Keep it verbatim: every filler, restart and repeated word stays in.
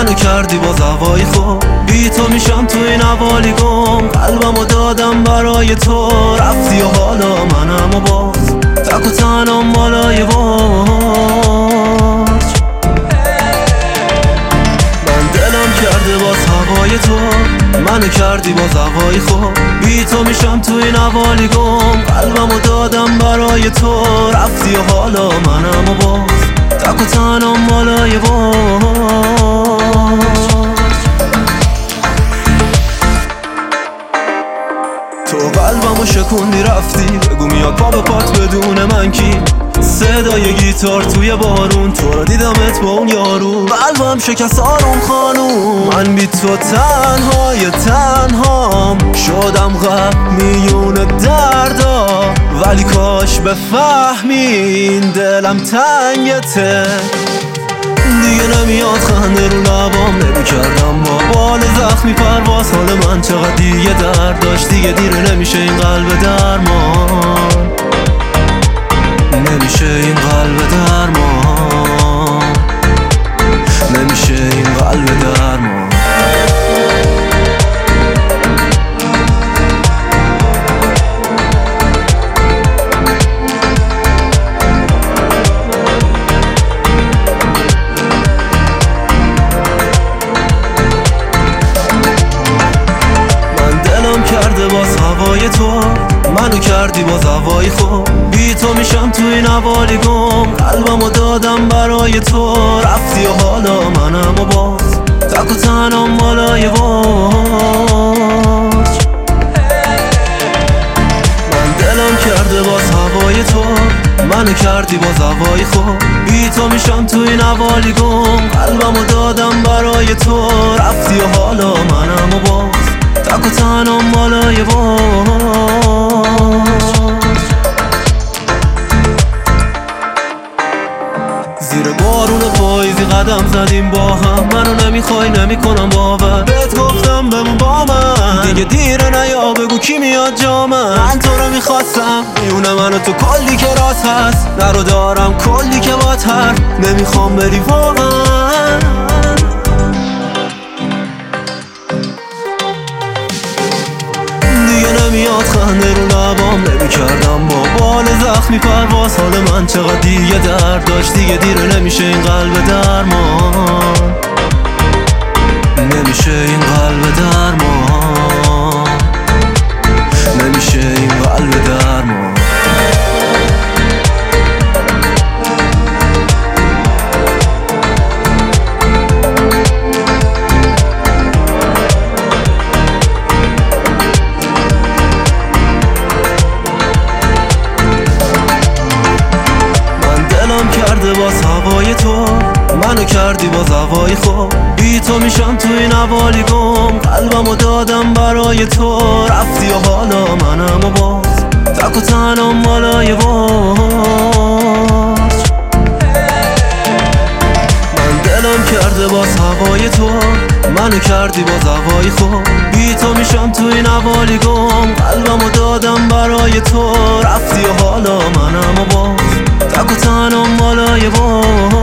منو کردی باز هوای خوب، بی تو میشم تو این حوالی گم. قلبمو دادم برای تو، رفتی و حالا منم و باز تک و تنم بالای برج. من دلم کرده باز هوای تو، منو کردی باز هوای خوب، بی تو میشم تو این حوالی گم. قلبمو دادم برای تو، رفتی و حالا منم و باز تک و تنم بالای برج. تو قلبمو شکوندی رفتی، بگو میاد پا به پات بدون من کی؟ صدای گیتار توی بارون، تو رو دیدمت با اون یارو، قلبم شکست آروم خانوم. من بی تو تنهای تنهام، شدم غم میون دردا، ولی کاش بفهمی این دلم تنگته. دیگه نمیاد خنده رو لبام، نمیکردم با بال زخمی پرواز. حال من چقدر دیگه درد داشت، دیگه دیره نمیشه این قلب درمان، نمیشه این قلب درمان، نمیشه این قلب درمان. کرده باز هوای تو، منو کردی باز هوای خوب، بی تو میشم تو این حوالی گم. قلبمو دادم برای تو، رفتی و حالا منم و باز تک و تنم بالای برج. من دلم کرده باز هوای تو، منو کردی باز هوای خوب، بی تو میشم تو این حوالی گم. قلبمو دادم برای تو، رفتی و حالا منم و باز تک و تنم بالای برج. زیر بارون پاییزی قدم زدیم با هم، منو نمیخوای نمیکنم باور، بهت گفتم بمون با من، دیگه دیره نیا بگو کی میاد جا من. من تو رو میخواستم، میونه منو تو کلی که راست هست، نرو دارم کلی که با تر، نمیخوام بری واقعا. نمیاد خنده رو لبام، نمیکردم با بال زخمی پرواز. حال من چقدر دیگه درد داشت، دیگه دیره نمیشه این قلب درمان، نمیشه این قلب درمان، نمیشه این قلب درمان. کرده باز هوای تو، منو کردی باز هوای خوب، بی تو میشم تو این حوالی گم. قلبمو دادم برای تو، رفتی و حالا منم و باز تک و تنم بالای برج. من دلم کرده باز هوای تو، منو کردی باز هوای خوب، بی تو میشم تو این حوالی گم. قلبمو دادم برای تو، رفتی و حالا منم و باز تک و تنم بالای برج.